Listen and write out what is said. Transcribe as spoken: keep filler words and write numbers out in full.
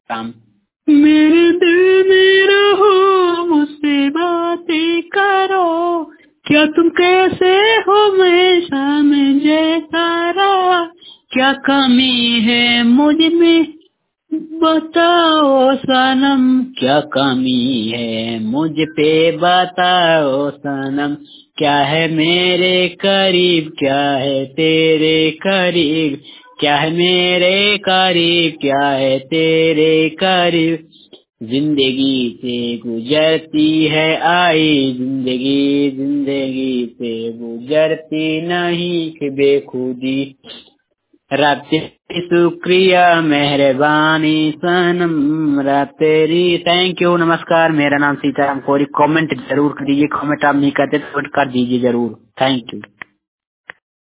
राम। मेरे दिल में रहो, मुझसे बातें करो, क्या तुम कैसे हो हमेशा मुझे तारा, क्या कमी है मुझ में बताओ सनम, क्या कमी है मुझ पे बताओ सनम, क्या है मेरे करीब क्या है तेरे करीब, क्या है मेरे करीब क्या है तेरे करीब, जिंदगी से गुजरती है आई जिंदगी, जिंदगी से गुजरती नहीं कि बेखुदी, रब तेरी शुक्रिया मेहरबानी सनम, रब तेरी। थैंक यू, नमस्कार। मेरा नाम सीताराम कोरी। कमेंट जरूर कर दीजिए, कमेंट आप नहीं करते तो कर दीजिए जरूर। Thank you.